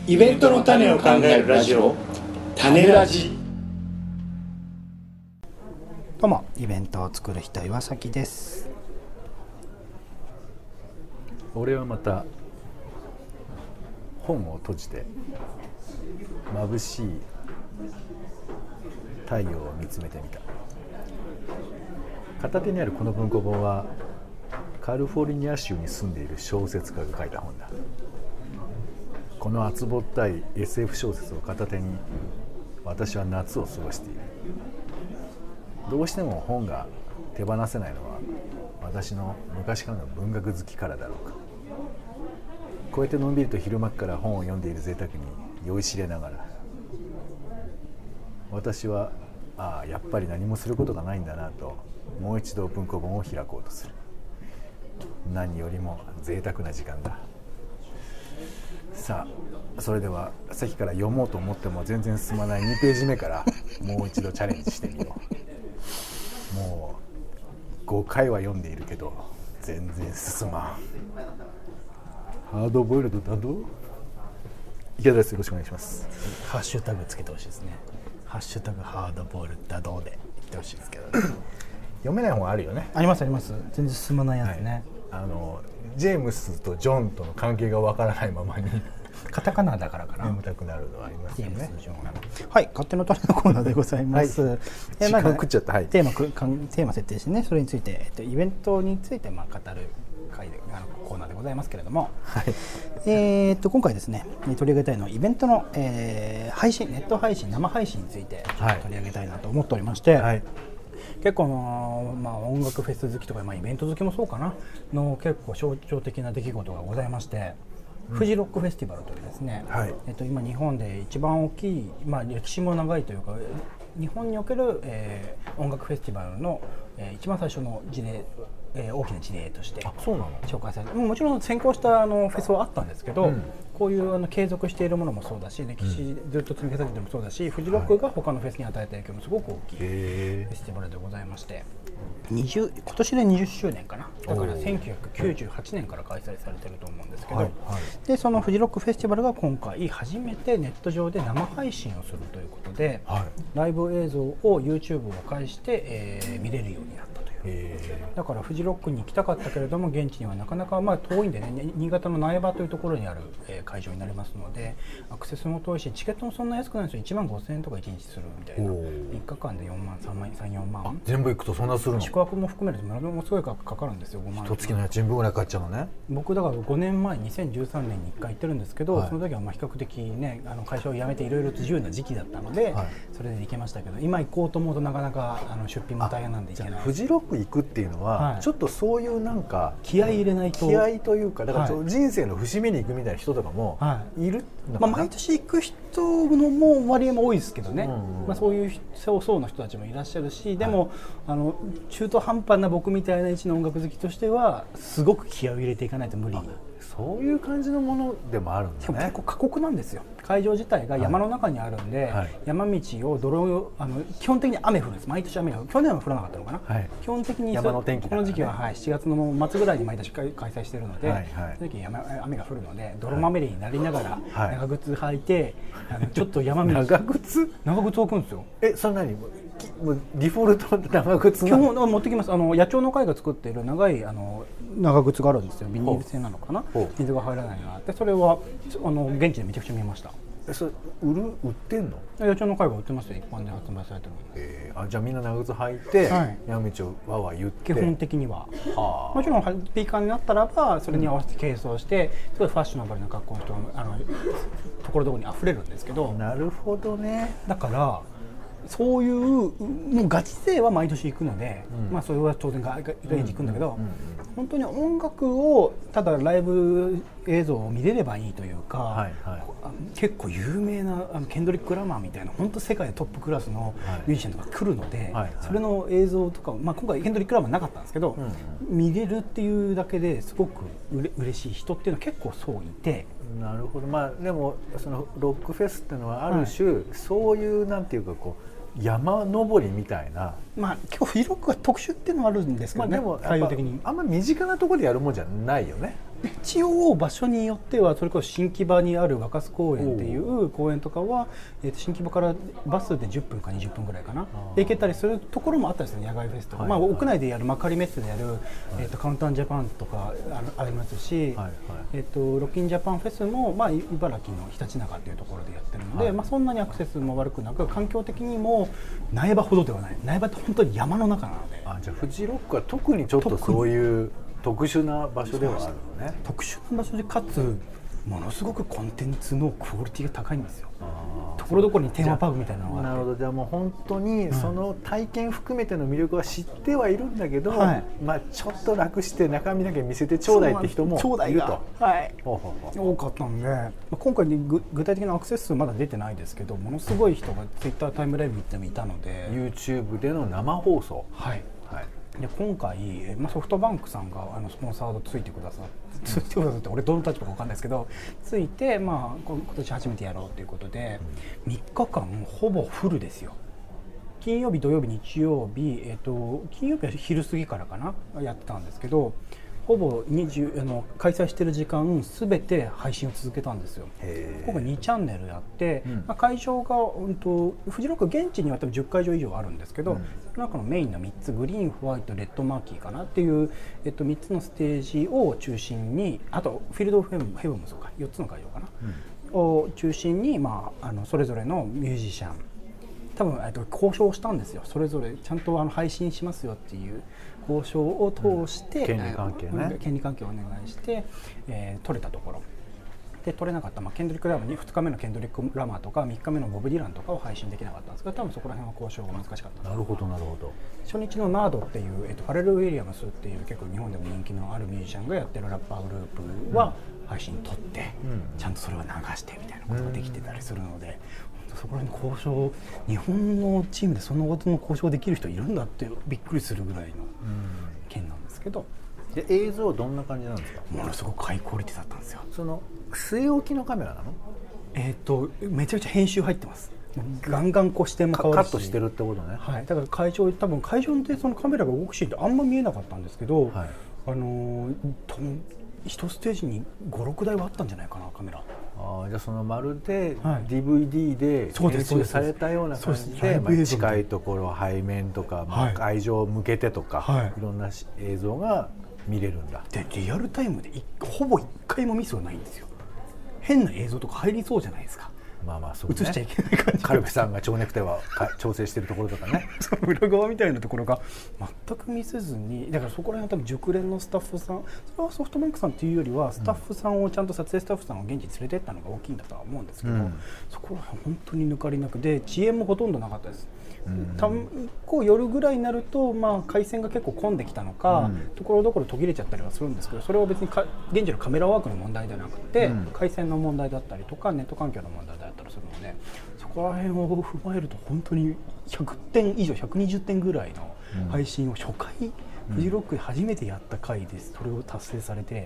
イベントの種を考えるラジオ、種ラジ。 どうも、イベントを作る人、岩崎です。 俺はまた本を閉じて眩しい太陽を見つめてみた。片手にあるこの文庫本はカリフォルニア州に住んでいる小説家が書いた本だ。この厚ぼったい SF 小説を片手に私は夏を過ごしている。どうしても本が手放せないのは私の昔からの文学好きからだろうか。こうやってのんびりと昼間から本を読んでいる贅沢に酔いしれながら、私はやっぱり何もすることがないんだなともう一度文庫本を開こうとする。何よりも贅沢な時間だ。さあ、それではさっきから読もうと思っても全然進まない2ページ目からもう一度チャレンジしてみよう。もう5回は読んでいるけど全然進まん。ハードボイルドだど池田です。よろしくお願いします。 ハッシュタグつけてほしいですね。ハッシュタグハードボイルドだどうで言ってほしいですけど、ね、 読めない本あるよね。 ありますあります。全然進まないやつね、 はい、ジェームスとジョンとの関係がわからないままにカタカナだからかな、 読みたくなるのはありますよね。 はい、勝手の種のコーナーでございます。 はい、時間食っちゃった。はい、 テーマ設定してね、それについて、イベントについて語る回でコーナーでございますけれども、 はい、 今回ですね取り上げたいのはイベントの、配信、ネット配信、生配信について取り上げたいなと思っておりまして、はい、結構音楽フェス好きとか、イベント好きもそうかなの結構象徴的な出来事がございまして、フジロックフェスティバルというですね、はい、今日本で一番大きい、歴史も長いというか日本における、音楽フェスティバルの、一番最初の事例、大きな事例として紹介されて、もちろん先行したフェスはあったんですけど、こういう継続しているものもそうだし、歴史ずっと積み重ねてもそうだし、フジロックが他のフェスに与えた影響もすごく大きいフェスティバルでございまして、今年で20周年かな。だから1998年から開催されていると思うんですけど、でそのフジロックフェスティバルが今回初めてネット上で生配信をするということで、ライブ映像を YouTube を介して、見れるようになったという。だからフジロックに行きたかったけれども現地にはなかなか遠いんでね、新潟の苗場というところにある、会場になりますので、アクセスも遠いしチケットもそんな安くないんですよ。1万5000円とか1日するみたいな。3日間で4万3万3、4万、 全部行くとそんなするの？ 宿泊も含めるとものすごいかかるんですよ。5万。 一月の家賃分ぐらいかかっちゃうのね。 僕だから5年前2013年に1回行ってるんですけど、その時は比較的ね会社を辞めていろいろと自由な時期だったので、それで行けましたけど、今行こうと思うとなかなか出費も大変なんで行けない。 フジロック行くっていうのは、ちょっとそういうなんか気合い入れないと、 気合というか、だから人生の節目に行くみたいな人とかもいるのかな。 毎年行く人のも割合も多いですけどね、そういう層の人たちもいらっしゃるし、でも、中途半端な僕みたいな一の音楽好きとしてはすごく気合を入れていかないと無理。 そういう感じのものでもあるんですね。 結構過酷なんですよ。会場自体が山の中にあるんで、山道を基本的に雨降るんです。毎年雨が、去年は降らなかったのかな、基本的に山の天気だからね。 この時期は、7月の末ぐらいに毎年開催しているので、その時雨が降るので泥まみれになりながら、長靴履いてちょっと山道長靴を履くんですよ。 そんなにデフォルト長靴基本持ってきます。野鳥の会が作っている長い長靴があるんですよ。ビニール製なのかな、水が入らないのがあって、それは現地でめちゃくちゃ見ました。 それ売ってんの？ 野鳥の会が売ってますよ。一般で発売されてるじゃあみんな長靴履いて、山道をわわ言って。 基本的にはもちろんピーカーになったらばそれに合わせて軽装して、すごいファッショナブルな格好の人がところどころに溢れるんですけど。 なるほどね。 だからそういうもうガチ勢は毎年行くので、それは当然現地行くんだけど、本当に音楽をただライブ映像を見れればいいというか、結構有名なケンドリック・ラマーみたいな本当世界トップクラスのミュージシャンとか来るので、それの映像とか、今回ケンドリック・ラマーなかったんですけど、見れるっていうだけですごく嬉しい人っていうのは結構そういて。 なるほど。でもそのロックフェスっていうのはある種、そういうなんていうか山登りみたいな、 結構フジロックが特殊っていうのはあるんですけどね。 でもあんま身近なところでやるもんじゃないよね。 一応場所によってはそれこそ新木場にある若洲公園っていう公園とかは、新木場からバスで10分か20分ぐらいかなで行けたりするところもあったりする野外フェスとか、まあ、屋内でやる幕張メッセでやる、カウンタージャパンとかありますし、ロッキンジャパンフェスも、まあ、茨城のひたちなかっていうところでやってるので、まあ、そんなにアクセスも悪くなく環境的にも苗場ほどではない。苗場って本当に山の中なので。 じゃあフジロックは特にちょっとそういう特殊な場所ではあるのね。 特殊な場所でかつものすごくコンテンツのクオリティが高いんですよ。ところどころにテーマパークみたいなのがあって。 なるほど。じゃあもう本当にその体験含めての魅力は知ってはいるんだけど、まあちょっと楽して中身だけ見せてちょうだいって人もいると。多かったんで、今回具体的なアクセス数まだ出てないですけど、ものすごい人がツイッタータイムライブ見てもいたので、 YouTube での生放送。 で今回、ソフトバンクさんがスポンサードついてくださって俺どの立場か分かんないですけどついて、まあ、今年初めてやろうということで、3日間ほぼフルですよ。金曜日土曜日日曜日、金曜日は昼過ぎからかなやってたんですけど、ほぼ開催している時間すべて配信を続けたんですよ。今回2チャンネルやって、まあ、会場が、フジロック現地には多分10会場以上あるんですけど、その中のメインの3つグリーン、ホワイト、レッドマーキーかなっていう、3つのステージを中心に、あとフィールドオブヘブンもそうか4つの会場かな、を中心に、まあ、それぞれのミュージシャン多分交渉したんですよ。それぞれちゃんと配信しますよっていう交渉を通して、 権利関係ね、 権利関係をお願いして、取れたところで、取れなかった、ケンドリック・ラマーに2日目のケンドリック・ラマーとか3日目のボブ・ディランとかを配信できなかったんですけど、多分そこら辺は交渉が難しかった。 なるほどなるほど。 初日のナードっていう、ファレル・ウィリアムスっていう結構日本でも人気のあるミュージシャンがやってるラッパーグループは配信取って、ちゃんとそれを流してみたいなことができてたりするので、そこら辺の交渉、日本のチームでそのことの交渉できる人いるんだってびっくりするぐらいの件なんですけど。 で映像はどんな感じなんですか？ ものすごくハイクオリティだったんですよ。 その据え置きのカメラなの？ めちゃめちゃ編集入ってます。ガンガン視点も変わるしカットしてるってことね。 はい、だから会場でそのカメラが動くシーンってあんま見えなかったんですけど、一ステージに5、6台はあったんじゃないかなカメラ。 じゃあそのまるで DVD で編集されたような感じで、近いところ背面とか、会場を向けてとか、いろんな映像が見れるんだ。 でリアルタイムでほぼ1回もミスはないんですよ。変な映像とか入りそうじゃないですか。 まあまあそうね、 映しちゃいけない感じ。 カルビさんが蝶ネクタイは調整しているところとかねその裏側みたいなところが全く見せずに、だからそこら辺は多分熟練のスタッフさん、それはソフトバンクさんっていうよりはスタッフさんをちゃんと撮影スタッフさんを現地に連れてったのが大きいんだとは思うんですけど、そこら辺本当に抜かりなくで遅延もほとんどなかったです。夜ぐらいになると、回線が結構混んできたのか、ところどころ途切れちゃったりはするんですけど、それは別に現地のカメラワークの問題ではなくて、回線の問題だったりとかネット環境の問題だったりするので、そこら辺を踏まえると本当に100点以上120点ぐらいの配信を初回、フジロックで初めてやった回です。それを達成されて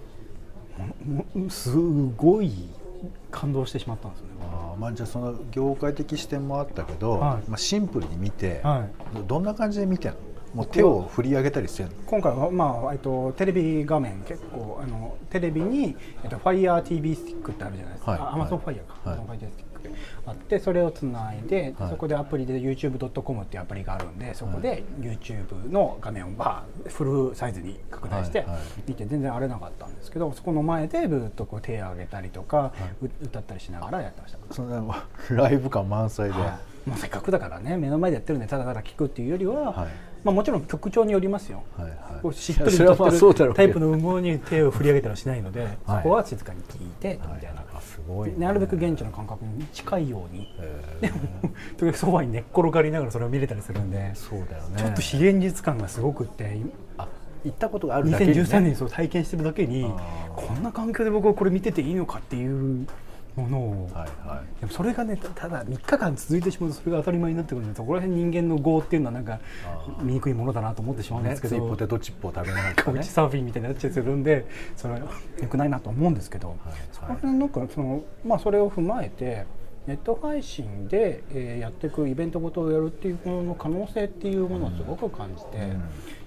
すごい感動してしまったんですよね。 じゃあその業界的視点もあったけど、シンプルに見て、どんな感じで見てんの？もう手を振り上げたりしてるの？ 今回は、テレビ画面結構テレビに、Fire TV スティックってあるじゃないですか。Amazon Fire か、Amazon Fire スティックあって、それをつないで、そこでアプリで YouTube.com っていうアプリがあるんで、そこで YouTube の画面をフルサイズに拡大して見て全然荒れなかったんですけど、そこの前でずっと手を挙げたりとか、歌ったりしながらやってました。 そのライブ感満載で、 もうせっかくだからね、目の前でやってるんでただただ聞くっていうよりは、もちろん曲調によりますよ。しっとりとしてるタイプの羽毛に手を振り上げたりしないので、そこは静かに聞いてみたいな。なるべく現地の感覚に近いように、でもそばに寝っ転がりながらそれを見れたりするんで、 そうだよね、 ちょっと非現実感がすごくって、 行ったことがあるだけに、 2013年にそう体験してるだけに、こんな環境で僕はこれ見てていいのかっていうものを、でもそれがね、ただ3日間続いてしまうとそれが当たり前になってくるので、そこら辺人間の業っていうのはなんか見にくいものだなと思ってしまうんですけど、 ポテトチップを食べながらカウチサーフィンみたいになっちゃうするんで、それは良くないなと思うんですけど、そこら辺なんかそれを踏まえてネット配信でやっていくイベントごとをやるっていうものの可能性っていうものをすごく感じて、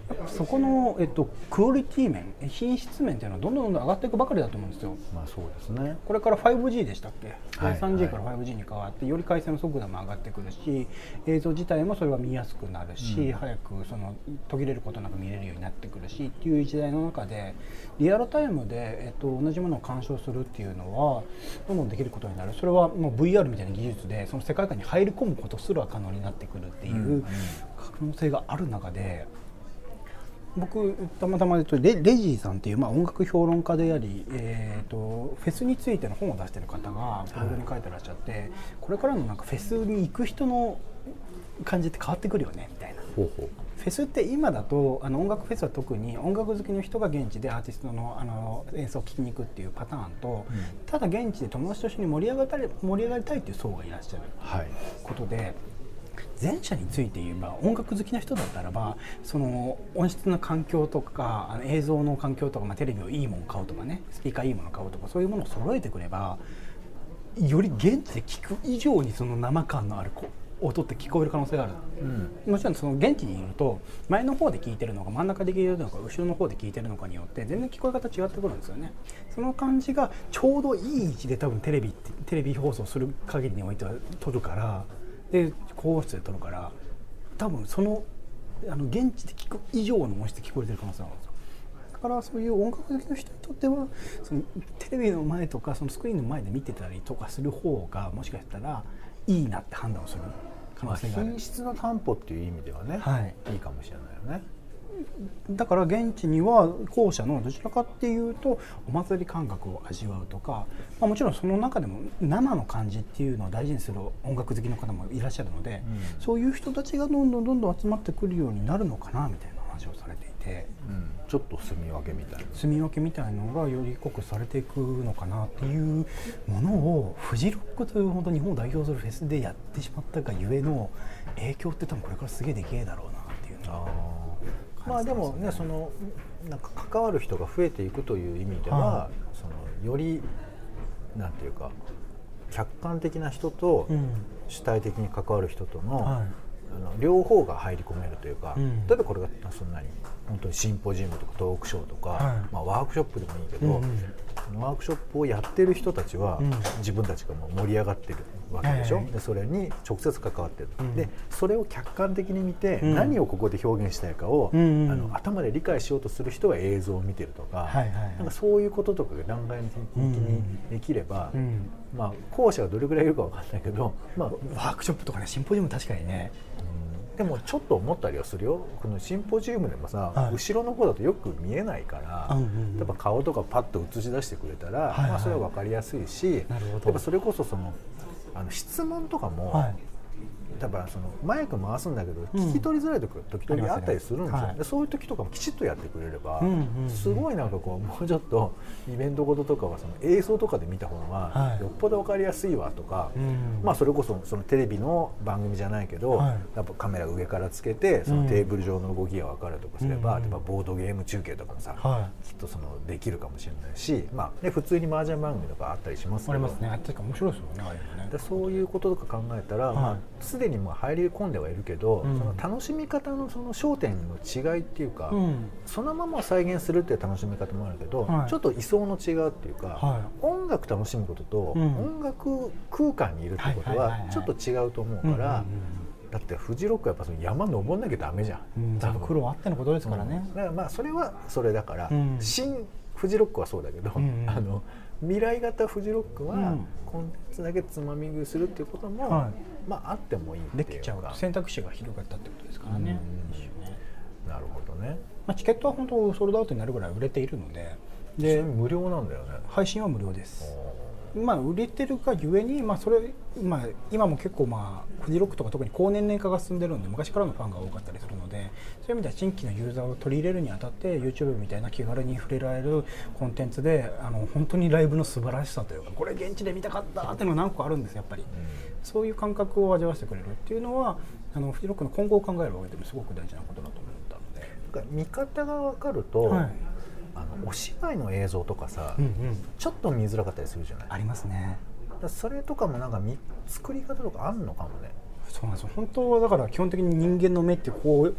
そこの、クオリティ面、品質面っていうのはどんどん上がっていくばかりだと思うんですよ。 まあそうですね。 これから 5G でしたっけ、 はい、 3G から 5G に変わってより回線の速度も上がってくるし、映像自体もそれは見やすくなるし、早くその途切れることなく見れるようになってくるしっていう時代の中でリアルタイムで、同じものを鑑賞するっていうのはどんどんできることになる。それはもう VR みたいな技術でその世界観に入り込むことすら可能になってくるっていう可能性がある中で、僕たまたまレジーさんっていう、音楽評論家であり、フェスについての本を出している方がブログに書いてらっしゃって、これからのなんかフェスに行く人の感じって変わってくるよねみたいな。フェスって今だと音楽フェスは特に音楽好きの人が現地でアーティストの演奏を聴きに行くっていうパターンと、ただ現地で友達と一緒に盛り上がりたいっていう層がいらっしゃることで、前者について言えば音楽好きな人だったらばその音質の環境とか映像の環境とか、テレビをいいもの買うとかね、スピーカーいいもの買うとか、そういうものを揃えてくればより現地で聞く以上にその生感のある音って聞こえる可能性がある、もちろんその現地にいると前の方で聞いてるのか真ん中で聞いてるのか後ろの方で聞いてるのかによって全然聞こえ方違ってくるんですよね。その感じがちょうどいい位置で多分テレビ放送する限りにおいては撮るから、で高音質で撮るから多分その現地で聞く以上の音質で聞こえてる可能性があるんですよ。だからそういう音楽好きの人にとってはそのテレビの前とかそのスクリーンの前で見てたりとかする方がもしかしたらいいなって判断をする可能性がある。 品質の担保っていう意味ではね、いいかもしれないよね。 だから現地には後者のどちらかっていうとお祭り感覚を味わうとか、もちろんその中でも生の感じっていうのを大事にする音楽好きの方もいらっしゃるので、そういう人たちがどんどん集まってくるようになるのかなみたいな話をされていて、 ちょっと住み分けみたいなのがより濃くされていくのかなっていうものをフジロックという本当日本を代表するフェスでやってしまったがゆえの影響って多分これからすげえでけえだろうなっていうのは。 でもね、そのなんか関わる人が増えていくという意味では、そのよりなんていうか客観的な人と主体的に関わる人との、両方が入り込めるというか、例えばこれがそんなに本当にシンポジウムとかトークショーとか、ワークショップでもいいけど、ワークショップをやってる人たちは、自分たちがもう盛り上がってるわけでしょ、でそれに直接関わってる、でそれを客観的に見て、何をここで表現したいかを、頭で理解しようとする人は映像を見てるとか、なんかそういうこととかが段階的にできれば、後者がどれぐらいいるかわかんないけど、 ワークショップとかね、シンポジウム確かにね、 でもちょっと思ったりはするよ。このシンポジウムでもさ、後ろの方だとよく見えないから、やっぱ顔とかパッと映し出してくれたら、それは分かりやすいし、やっぱそれこそその質問とかも、多分そのマイク回すんだけど聞き取りづらい時々あったりするんですよ、でそういう時とかもきちっとやってくれれば、すごいなんかこうもうちょっとイベントごととかはその映像とかで見た方がよっぽど分かりやすいわとか、それこそそのテレビの番組じゃないけど、やっぱカメラ上からつけてそのテーブル上の動きが分かるとかすれば、ボードゲーム中継とかもさ、きっとそのできるかもしれないし、普通に麻雀番組とかあったりしますけど、 ありますね。確か面白いですよね、ああいうのね。 そういうこととか考えたら、すでにもう入り込んではいるけど、その楽しみ方のその焦点の違いっていうか、そのまま再現するっていう楽しみ方もあるけど、ちょっと位相の違うっていうか、音楽楽しむことと、音楽空間にいるってことはちょっと違うと思うから、だってフジロックはやっぱその山登んなきゃダメじゃん。 多分苦労あってのことですからね。 だからそれはそれだから、新フジロックはそうだけど、未来型フジロックはコンテンツだけつまみ食いするっていうことも、あってもいいっていうか、 できちゃう選択肢が広がったってことですからね。 なるほどね。 チケットは本当ソールドアウトになるぐらい売れているので、 無料なんだよね。 配信は無料です。売れてるがゆえに、それ今も結構フジロックとか特に高年齢化が進んでるので昔からのファンが多かったりするので、そういう意味では新規のユーザーを取り入れるにあたって YouTube みたいな気軽に触れられるコンテンツで本当にライブの素晴らしさというか、これ現地で見たかったっていうのが何個かあるんですやっぱり。そういう感覚を味わわせてくれるっていうのはフジロックの今後を考える上でもすごく大事なことだと思ったので、 見方が分かると、お芝居の映像とかさ、ちょっと見づらかったりするじゃない。 ありますね。 それとかもなんか作り方とかあるのかもね。 そうなんですよ。本当はだから基本的に人間の目ってこう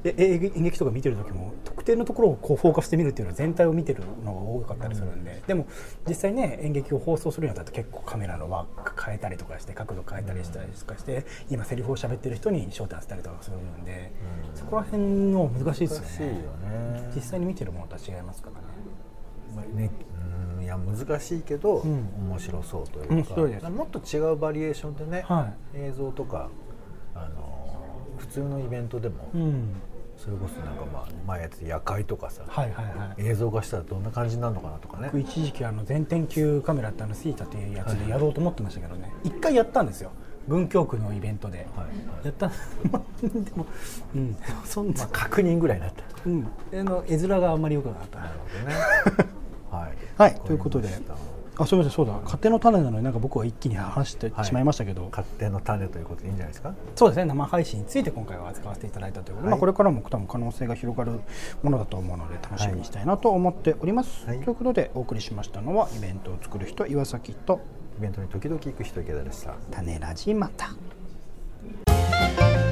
演劇とか見てる時も特定のところをこうフォーカスして見るっていうのは全体を見てるのが多かったりするんで、でも実際ね演劇を放送するようになったら結構カメラのワーク変えたりとかして角度変えたりしたりとかして今セリフを喋ってる人に焦点当てたりとかするんで、そこら辺の難しいですよね。実際に見てるものとは違いますからね。 いや難しいけど、面白そうというか、もっと違うバリエーションでね、映像とか普通のイベントでも、それこそなんか前やって夜会とかさ、映像化したらどんな感じになるのかなとかね。 僕一時期全天球カメラってスイータっていうやつでやろうと思ってましたけどね、一回やったんですよ文京区のイベントで、やったでも、そんな確認ぐらいになった、 絵面があんまり良くなかった。 なるほどねはい、ということで、すみません、そうだ、勝手の種なのになんか僕は一気に話してしまいましたけど、 勝手の種ということでいいんじゃないですか。 そうですね、生配信について今回は扱わせていただいたということで、これからも多分可能性が広がるものだと思うので楽しみにしたいなと思っております。ということでお送りしましたのはイベントを作る人岩崎とイベントに時々行く人池田でした。 種ラジまた。